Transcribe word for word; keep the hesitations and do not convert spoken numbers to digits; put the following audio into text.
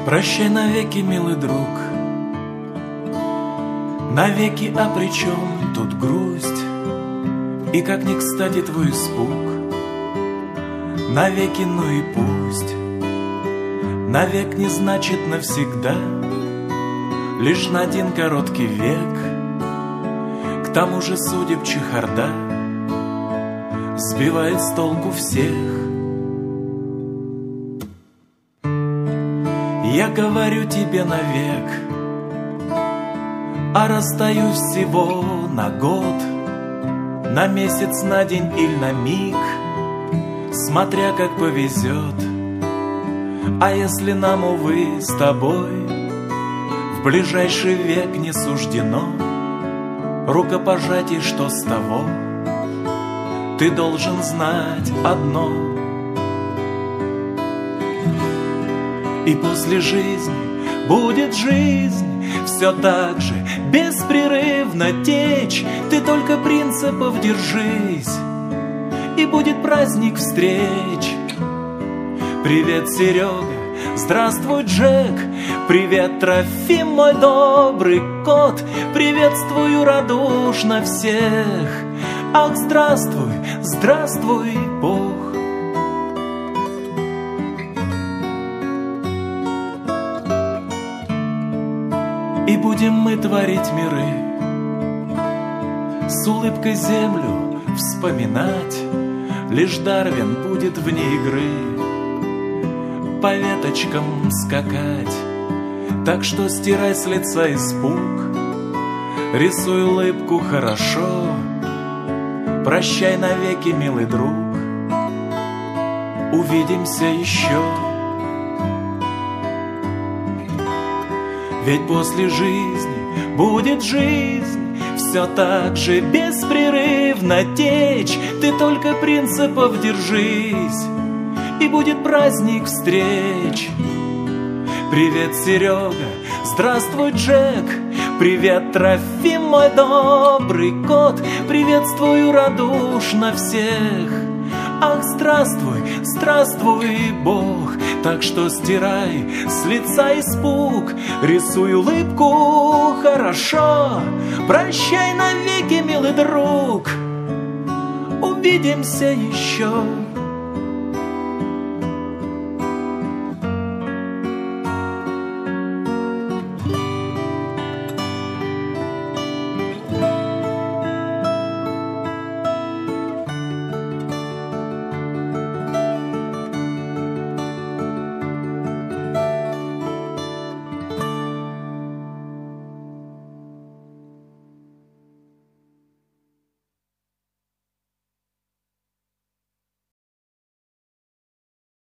Прощай навеки, милый друг, навеки, а при чем тут грусть? И как ни кстати твой испуг, навеки, ну и пусть. Навек не значит навсегда, лишь на один короткий век. К тому же судеб чехарда сбивает с толку всех. Я говорю тебе навек, а расстаюсь всего на год, на месяц, на день или на миг, смотря как повезет. А если нам, увы, с тобой в ближайший век не суждено рукопожатий, что с того? Ты должен знать одно: и после жизни будет жизнь все так же беспрерывно течь. Ты только принципов держись, и будет праздник встреч. Привет, Серега, здравствуй, Джек, привет, Трофим, мой добрый кот. Приветствую радушно всех. Ах, здравствуй, здравствуй, Бог. И будем мы творить миры, с улыбкой землю вспоминать. Лишь Дарвин будет вне игры по веточкам скакать. Так что стирай с лица испуг, рисуй улыбку хорошо. Прощай навеки, милый друг, увидимся еще. Ведь после жизни будет жизнь все так же беспрерывно течь. Ты только принципов держись, и будет праздник встреч. Привет, Серега, здравствуй, Джек, привет, Трофим, мой добрый кот. Приветствую радушно всех. Ах, здравствуй, здравствуй, Бог. Так что стирай с лица испуг, рисуй улыбку хорошо. Прощай навеки, милый друг, увидимся еще.